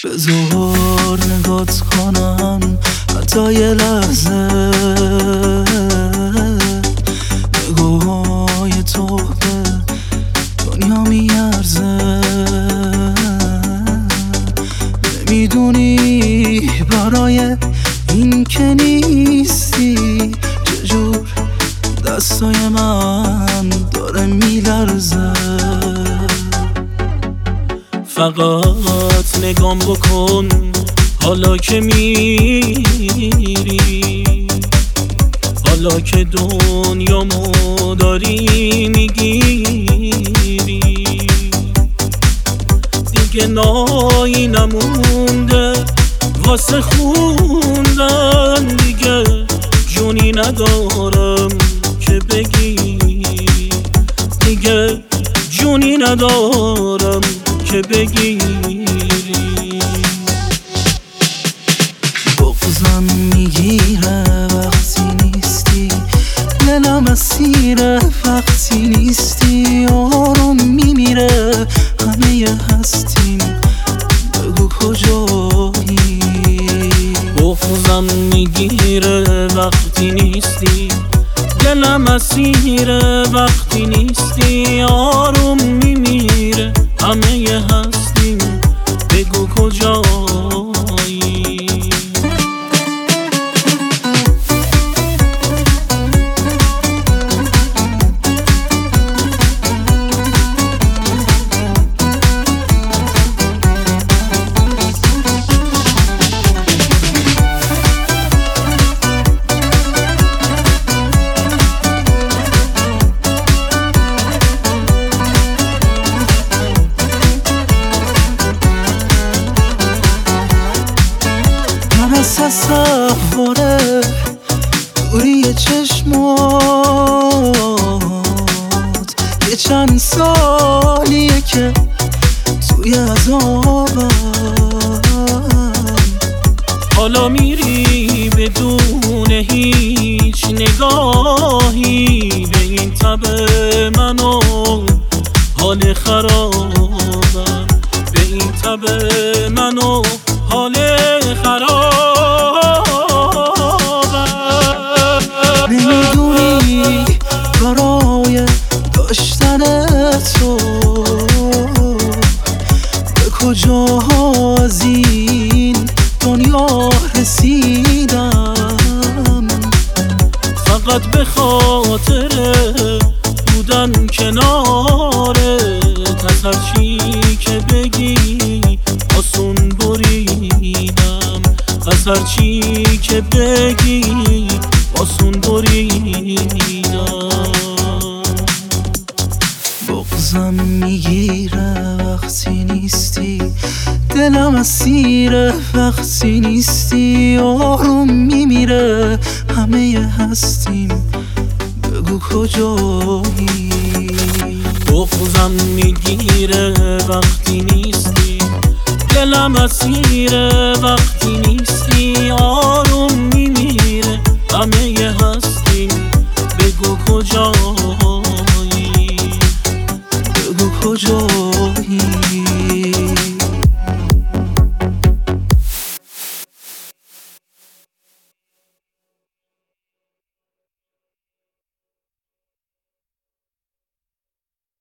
بذار نگات کنم حتی یه لحظه، نگاه‌های تو به دنیا میارزه. نمیدونی برای این که نیستی چجور دستای من داره میلرزه. فقط نگام بکن حالا که میری، حالا که دنیامو داری میگیری. دیگه نایی نمونده واسه خوندن، دیگه جونی ندارم که بگی، دیگه جونی ندارم که بگیری. بغضم میگیره وقتی نیستی، دلم اسیره وقتی نیستی. آروم میمیره همه هستیم، بگو کجایی. بغضم میگیره وقتی نیستی، دلم اسیره وقتی نیستی. آروم میمیره همه هستیم، بگو کجایی. تصوره دوری چشمات یه چند سالیه که توی عذابم. حالا میری بدون هیچ نگاهی به این تب منو، حال خرابم به این تب منو، حال خرابم. نمیدونی برای داشتن تو به کجا از این دنیا رسیدم. فقط به خاطر بودن کنارت، از هرچی که بگی آسون بریدم، از هرچی که بگی آسون بریدم. بغضم میگیره وقتی نیستی، دلم اسیره وقتی نیستی. آروم میمیره همه هستیم، بگو کجایی. بغضم میگیره وقتی نیستی، دلم اسیره وقتی نیستی. آروم میمیره همه هستیم، بگو کجایی، بگو کجایی.